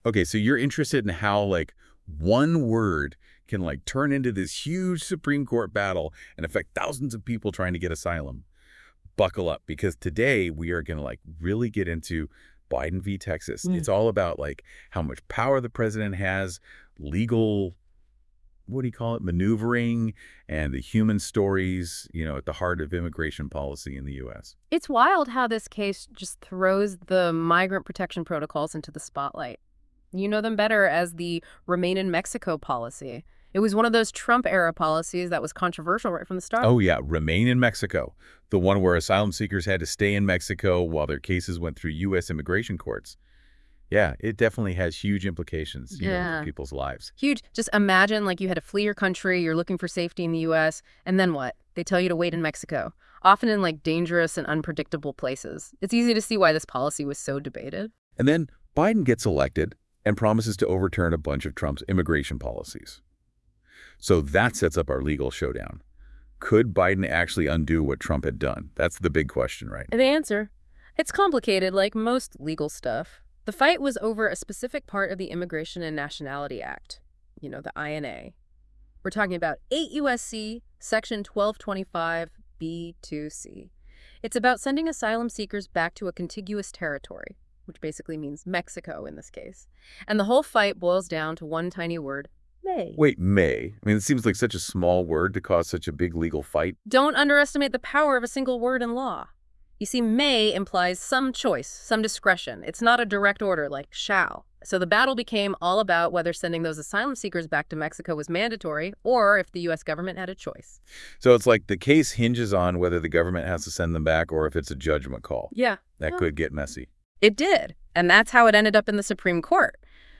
Okay, so you're interested in how, like, one word can, like, turn into this huge Supreme Court battle and affect thousands of people trying to get asylum. Buckle up, because today we are going to, like, really get into Biden v. Texas. Mm. It's all about, like, how much power the president has, legal, what do you call it, maneuvering, and the human stories, at the heart of immigration policy in the U.S. It's wild how this case just throws the migrant protection protocols into the spotlight. You know them better as the Remain in Mexico policy. It was one of those Trump-era policies that was controversial right from the start. Oh, yeah, Remain in Mexico, the one where asylum seekers had to stay in Mexico while their cases went through U.S. immigration courts. Yeah, it definitely has huge implications, for Yeah. people's lives. Huge. Just imagine like you had to flee your country, you're looking for safety in the U.S., and then what? They tell you to wait in Mexico, often in like dangerous and unpredictable places. It's easy to see why this policy was so debated. And then Biden gets elected and promises to overturn a bunch of Trump's immigration policies. So that sets up our legal showdown. Could Biden actually undo what Trump had done? That's the big question, right? The answer? It's complicated, like most legal stuff. The fight was over a specific part of the Immigration and Nationality Act, the INA. We're talking about 8 U.S.C. Section 1225 B2C. It's about sending asylum seekers back to a contiguous territory, which basically means Mexico in this case. And the whole fight boils down to one tiny word: may. Wait, may? I mean, it seems like such a small word to cause such a big legal fight. Don't underestimate the power of a single word in law. You see, may implies some choice, some discretion. It's not a direct order like shall. So the battle became all about whether sending those asylum seekers back to Mexico was mandatory or if the U.S. government had a choice. So it's like the case hinges on whether the government has to send them back or if it's a judgment call. Yeah. That could get messy. It did. And that's how it ended up in the Supreme Court.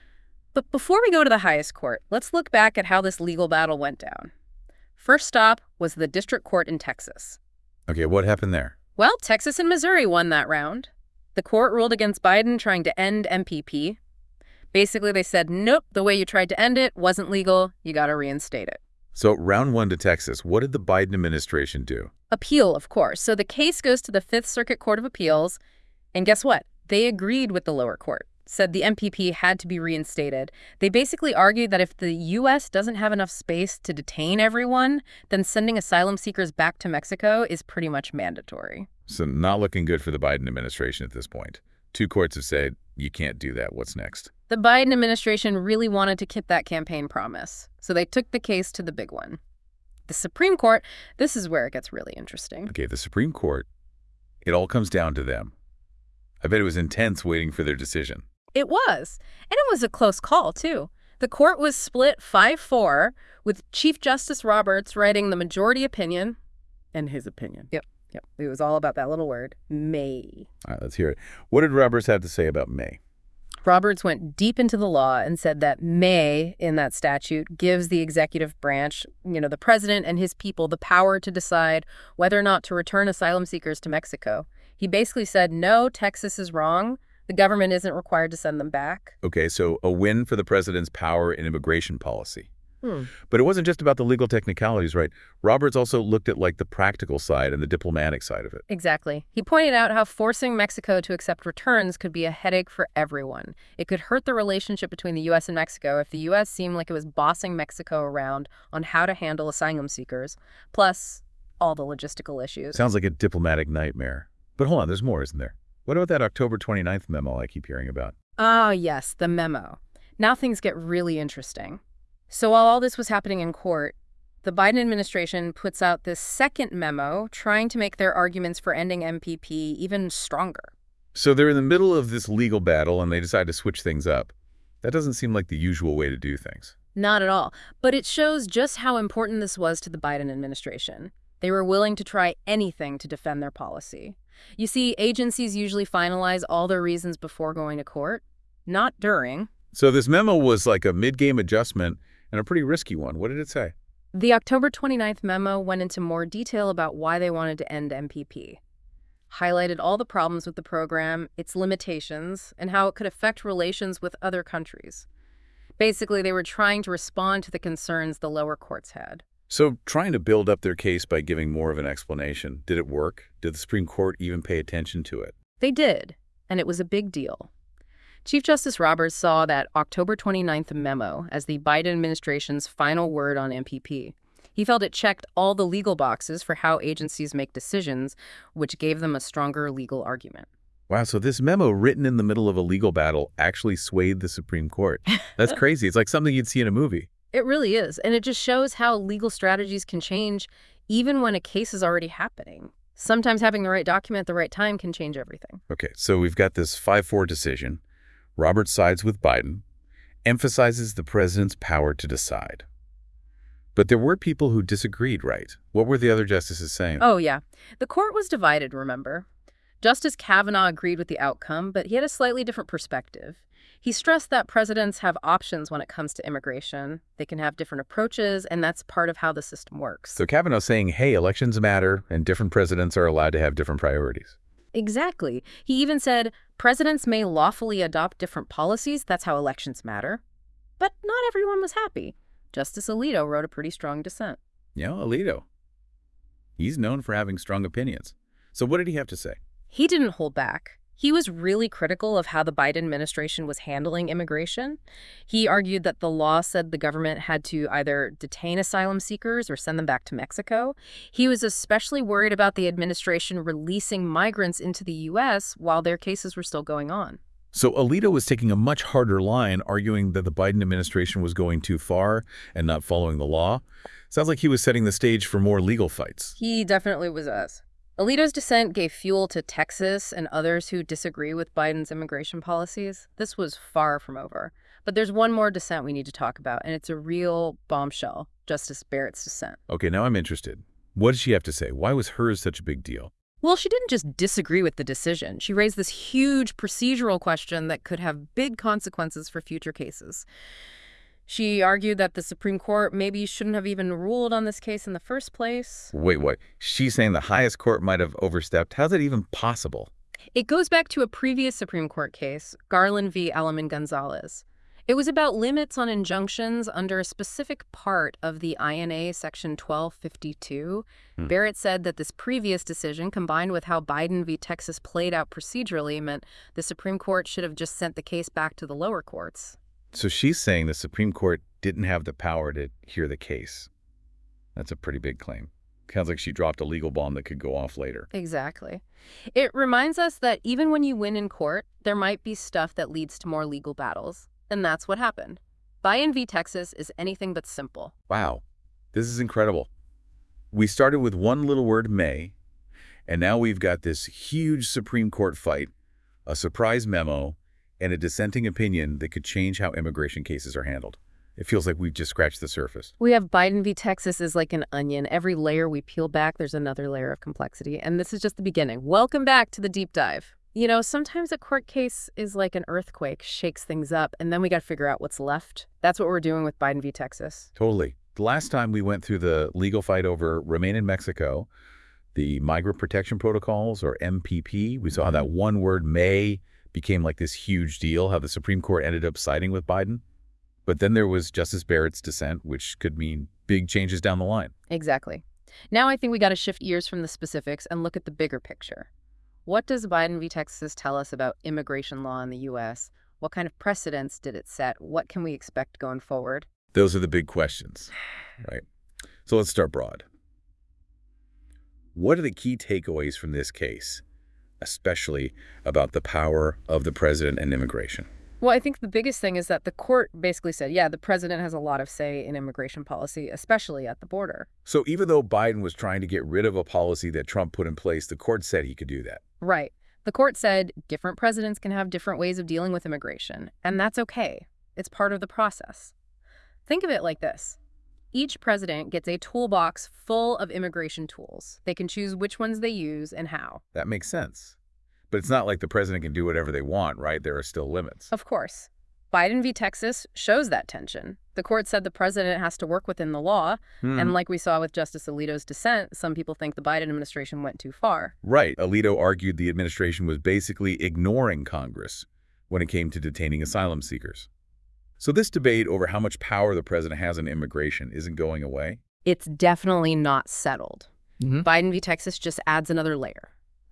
But before we go to the highest court, let's look back at how this legal battle went down. First stop was the district court in Texas. Okay, what happened there? Well, Texas and Missouri won that round. The court ruled against Biden trying to end MPP. Basically, they said, nope, the way you tried to end it wasn't legal. You got to reinstate it. So round one to Texas, what did the Biden administration do? Appeal, of course. So the case goes to the Fifth Circuit Court of Appeals. And guess what? They agreed with the lower court, said the MPP had to be reinstated. They basically argued that if the U.S. doesn't have enough space to detain everyone, then sending asylum seekers back to Mexico is pretty much mandatory. So not looking good for the Biden administration at this point. Two courts have said, you can't do that. What's next? The Biden administration really wanted to keep that campaign promise, so they took the case to the big one. The Supreme Court, this is where it gets really interesting. Okay, the Supreme Court, it all comes down to them. I bet it was intense waiting for their decision. It was. And it was a close call, too. The court was split 5-4, with Chief Justice Roberts writing the majority opinion and his opinion. Yep. It was all about that little word, may. All right, let's hear it. What did Roberts have to say about may? Roberts went deep into the law and said that may, in that statute, gives the executive branch, the president and his people, the power to decide whether or not to return asylum seekers to Mexico. He basically said, no, Texas is wrong. The government isn't required to send them back. Okay, so a win for the president's power in immigration policy. But it wasn't just about the legal technicalities, right? Roberts also looked at, like, the practical side and the diplomatic side of it. Exactly. He pointed out how forcing Mexico to accept returns could be a headache for everyone. It could hurt the relationship between the U.S. and Mexico if the U.S. seemed like it was bossing Mexico around on how to handle asylum seekers, plus all the logistical issues. Sounds like a diplomatic nightmare. But hold on, there's more, isn't there? What about that October 29th memo I keep hearing about? Ah, yes, the memo. Now things get really interesting. So while all this was happening in court, the Biden administration puts out this second memo trying to make their arguments for ending MPP even stronger. So they're in the middle of this legal battle and they decide to switch things up. That doesn't seem like the usual way to do things. Not at all. But it shows just how important this was to the Biden administration. They were willing to try anything to defend their policy. You see, agencies usually finalize all their reasons before going to court, not during. So this memo was like a mid-game adjustment and a pretty risky one. What did it say? The October 29th memo went into more detail about why they wanted to end MPP, highlighted all the problems with the program, its limitations, and how it could affect relations with other countries. Basically, they were trying to respond to the concerns the lower courts had. So trying to build up their case by giving more of an explanation, did it work? Did the Supreme Court even pay attention to it? They did, and it was a big deal. Chief Justice Roberts saw that October 29th memo as the Biden administration's final word on MPP. He felt it checked all the legal boxes for how agencies make decisions, which gave them a stronger legal argument. Wow, so this memo written in the middle of a legal battle actually swayed the Supreme Court. That's crazy. It's like something you'd see in a movie. It really is, and it just shows how legal strategies can change even when a case is already happening. Sometimes having the right document at the right time can change everything. Okay, so we've got this 5-4 decision. Roberts sides with Biden, emphasizes the president's power to decide. But there were people who disagreed, right? What were the other justices saying? Oh, yeah. The court was divided, remember? Justice Kavanaugh agreed with the outcome, but he had a slightly different perspective. He stressed that presidents have options when it comes to immigration. They can have different approaches, and that's part of how the system works. So Kavanaugh's saying, hey, elections matter, and different presidents are allowed to have different priorities. Exactly. He even said presidents may lawfully adopt different policies. That's how elections matter. But not everyone was happy. Justice Alito wrote a pretty strong dissent. Yeah, Alito. He's known for having strong opinions. So what did he have to say? He didn't hold back. He was really critical of how the Biden administration was handling immigration. He argued that the law said the government had to either detain asylum seekers or send them back to Mexico. He was especially worried about the administration releasing migrants into the U.S. while their cases were still going on. So Alito was taking a much harder line, arguing that the Biden administration was going too far and not following the law. Sounds like he was setting the stage for more legal fights. He definitely was. Alito's dissent gave fuel to Texas and others who disagree with Biden's immigration policies. This was far from over. But there's one more dissent we need to talk about, and it's a real bombshell, Justice Barrett's dissent. Okay, now I'm interested. What did she have to say? Why was hers such a big deal? Well, she didn't just disagree with the decision. She raised this huge procedural question that could have big consequences for future cases. She argued that the Supreme Court maybe shouldn't have even ruled on this case in the first place. Wait, what? She's saying the highest court might have overstepped? How's that even possible? It goes back to a previous Supreme Court case, Garland v. Alamin-Gonzalez. It was about limits on injunctions under a specific part of the INA, Section 1252. Barrett said that this previous decision, combined with how Biden v. Texas played out procedurally, meant the Supreme Court should have just sent the case back to the lower courts. So she's saying the Supreme Court didn't have the power to hear the case. That's a pretty big claim. Sounds like she dropped a legal bomb that could go off later. Exactly. It reminds us that even when you win in court, there might be stuff that leads to more legal battles. And that's what happened. Biden v. Texas is anything but simple. Wow, this is incredible. We started with one little word, may, and now we've got this huge Supreme Court fight, a surprise memo, and a dissenting opinion that could change how immigration cases are handled. It feels like we've just scratched the surface. We have Biden v. Texas is like an onion. Every layer we peel back, there's another layer of complexity. And this is just the beginning. Welcome back to the deep dive. You know, sometimes a court case is like an earthquake, shakes things up, and then we got to figure out what's left. That's what we're doing with Biden v. Texas. Totally. The last time we went through the legal fight over Remain in Mexico, the Migrant Protection Protocols, or MPP, we saw how that one word, may, became like this huge deal, how the Supreme Court ended up siding with Biden. But then there was Justice Barrett's dissent, which could mean big changes down the line. Exactly. Now I think we got to shift gears from the specifics and look at the bigger picture. What does Biden v. Texas tell us about immigration law in the U.S.? What kind of precedents did it set? What can we expect going forward? Those are the big questions, right? So let's start broad. What are the key takeaways from this case, especially about the power of the president and immigration? Well, I think the biggest thing is that the court basically said, yeah, the president has a lot of say in immigration policy, especially at the border. So even though Biden was trying to get rid of a policy that Trump put in place, the court said he could do that. Right. The court said different presidents can have different ways of dealing with immigration, and that's okay. It's part of the process. Think of it like this. Each president gets a toolbox full of immigration tools. They can choose which ones they use and how. That makes sense. But it's not like the president can do whatever they want, right? There are still limits. Of course. Biden v. Texas shows that tension. The court said the president has to work within the law, and like we saw with Justice Alito's dissent, some people think the Biden administration went too far. Right. Alito argued the administration was basically ignoring Congress when it came to detaining asylum seekers. So this debate over how much power the president has in immigration isn't going away? It's definitely not settled. Biden v. Texas just adds another layer.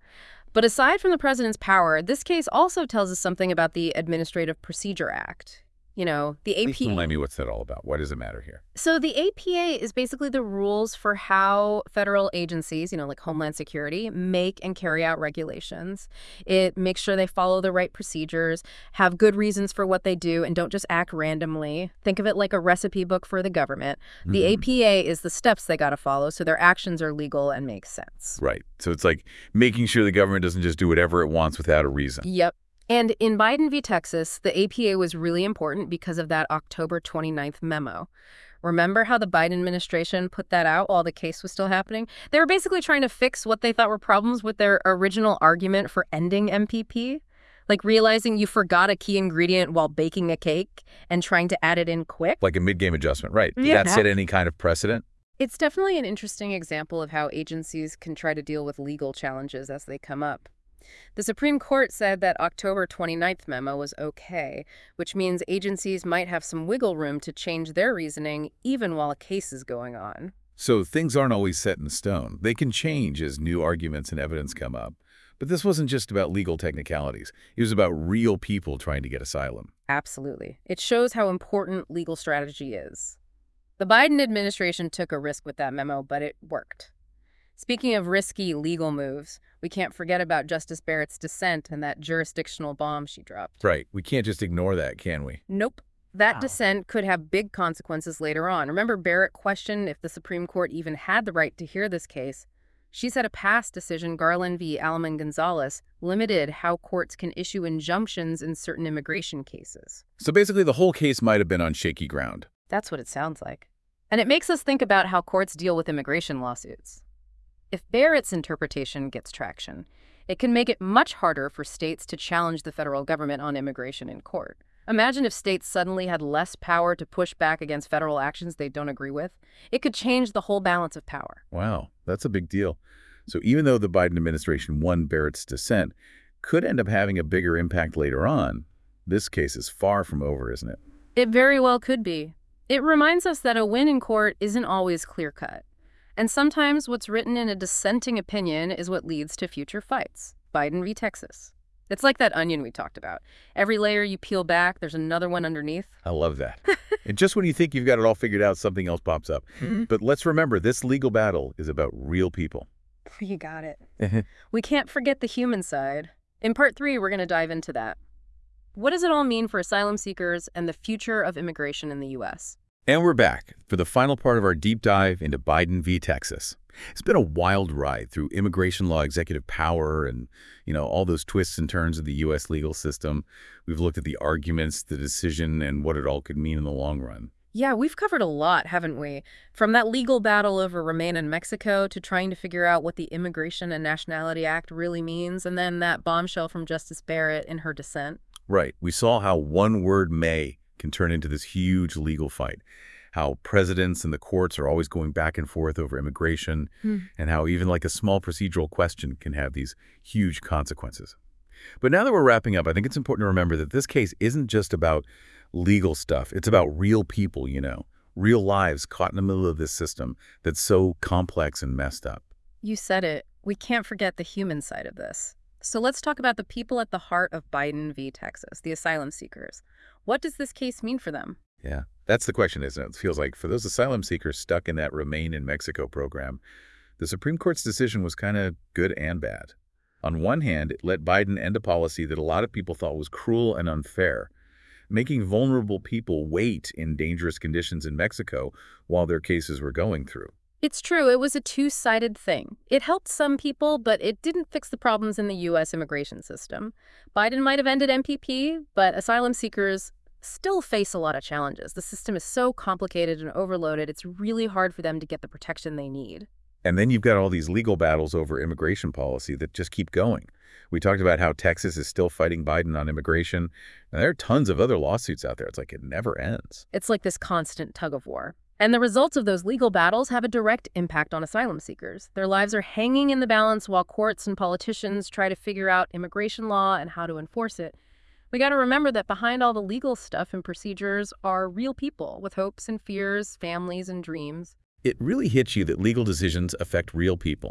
But aside from the president's power, this case also tells us something about the Administrative Procedure Act. You know, the Please APA. remind me what's that all about. Why does it matter here? So the APA is basically the rules for how federal agencies, like Homeland Security, make and carry out regulations. It makes sure they follow the right procedures, have good reasons for what they do, and don't just act randomly. Think of it like a recipe book for the government. The APA is the steps they got to follow so their actions are legal and make sense. Right. So it's like making sure the government doesn't just do whatever it wants without a reason. Yep. And in Biden v. Texas, the APA was really important because of that October 29th memo. Remember how the Biden administration put that out while the case was still happening? They were basically trying to fix what they thought were problems with their original argument for ending MPP, like realizing you forgot a key ingredient while baking a cake and trying to add it in quick. Like a mid-game adjustment, right? Did Yeah. that set any kind of precedent? It's definitely an interesting example of how agencies can try to deal with legal challenges as they come up. The Supreme Court said that October 29th memo was okay, which means agencies might have some wiggle room to change their reasoning even while a case is going on. So things aren't always set in stone. They can change as new arguments and evidence come up. But this wasn't just about legal technicalities. It was about real people trying to get asylum. Absolutely. It shows how important legal strategy is. The Biden administration took a risk with that memo, but it worked. Speaking of risky legal moves, we can't forget about Justice Barrett's dissent and that jurisdictional bomb she dropped. Right. We can't just ignore that, can we? Nope. That dissent could have big consequences later on. Remember, Barrett questioned if the Supreme Court even had the right to hear this case. She said a past decision, Garland v. Alaman Gonzalez, limited how courts can issue injunctions in certain immigration cases. So basically the whole case might have been on shaky ground. That's what it sounds like. And it makes us think about how courts deal with immigration lawsuits. If Barrett's interpretation gets traction, it can make it much harder for states to challenge the federal government on immigration in court. Imagine if states suddenly had less power to push back against federal actions they don't agree with. It could change the whole balance of power. Wow, that's a big deal. So even though the Biden administration won Barrett's dissent, could end up having a bigger impact later on, this case is far from over, isn't it? It very well could be. It reminds us that a win in court isn't always clear-cut. And sometimes what's written in a dissenting opinion is what leads to future fights. Biden v. Texas. It's like that onion we talked about. Every layer you peel back, there's another one underneath. I love that. And just when you think you've got it all figured out, something else pops up. But let's remember, this legal battle is about real people. You got it. We can't forget the human side. In part 3, we're going to dive into that. What does it all mean for asylum seekers and the future of immigration in the U.S.? And we're back for the final part of our deep dive into Biden v. Texas. It's been a wild ride through immigration law, executive power, and, all those twists and turns of the U.S. legal system. We've looked at the arguments, the decision, and what it all could mean in the long run. Yeah, we've covered a lot, haven't we? From that legal battle over Remain in Mexico to trying to figure out what the Immigration and Nationality Act really means, and then that bombshell from Justice Barrett in her dissent. Right. We saw how one word may can turn into this huge legal fight, how presidents and the courts are always going back and forth over immigration, and how even like a small procedural question can have these huge consequences. But now that we're wrapping up, I think it's important to remember that this case isn't just about legal stuff. It's about real people, real lives caught in the middle of this system that's so complex and messed up. You said it. We can't forget the human side of this. So let's talk about the people at the heart of Biden v. Texas, the asylum seekers. What does this case mean for them? Yeah, that's the question, isn't it? It feels like for those asylum seekers stuck in that Remain in Mexico program, the Supreme Court's decision was kind of good and bad. On one hand, it let Biden end a policy that a lot of people thought was cruel and unfair, making vulnerable people wait in dangerous conditions in Mexico while their cases were going through. It's true, it was a two-sided thing. It helped some people, but it didn't fix the problems in the U.S. immigration system. Biden might have ended MPP, but asylum seekers still face a lot of challenges. The system is so complicated and overloaded, it's really hard for them to get the protection they need. And then you've got all these legal battles over immigration policy that just keep going. We talked about how Texas is still fighting Biden on immigration, and there are tons of other lawsuits out there. It's like it never ends. It's like this constant tug of war. And the results of those legal battles have a direct impact on asylum seekers. Their lives are hanging in the balance while courts and politicians try to figure out immigration law and how to enforce it. We got to remember that behind all the legal stuff and procedures are real people with hopes and fears, families and dreams. It really hits you that legal decisions affect real people.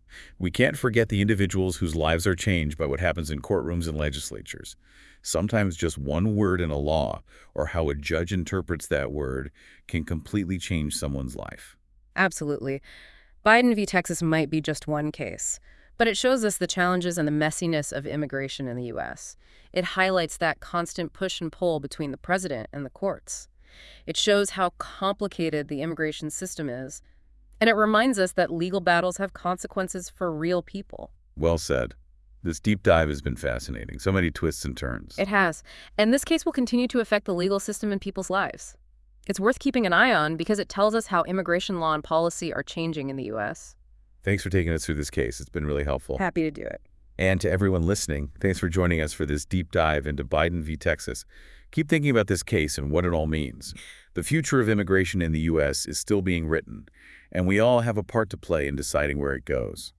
We can't forget the individuals whose lives are changed by what happens in courtrooms and legislatures. Sometimes just one word in a law, or how a judge interprets that word, can completely change someone's life. Absolutely. Biden v. Texas might be just one case, but it shows us the challenges and the messiness of immigration in the U.S. It highlights that constant push and pull between the president and the courts. It shows how complicated the immigration system is, and it reminds us that legal battles have consequences for real people. Well said. This deep dive has been fascinating. So many twists and turns. It has, and this case will continue to affect the legal system in people's lives. It's worth keeping an eye on because it tells us how immigration law and policy are changing in the U.S. Thanks for taking us through this case. It's been really helpful. Happy to do it. And to everyone listening, thanks for joining us for this deep dive into Biden v. Texas. Keep thinking about this case and what it all means. The future of immigration in the U.S. is still being written, and we all have a part to play in deciding where it goes.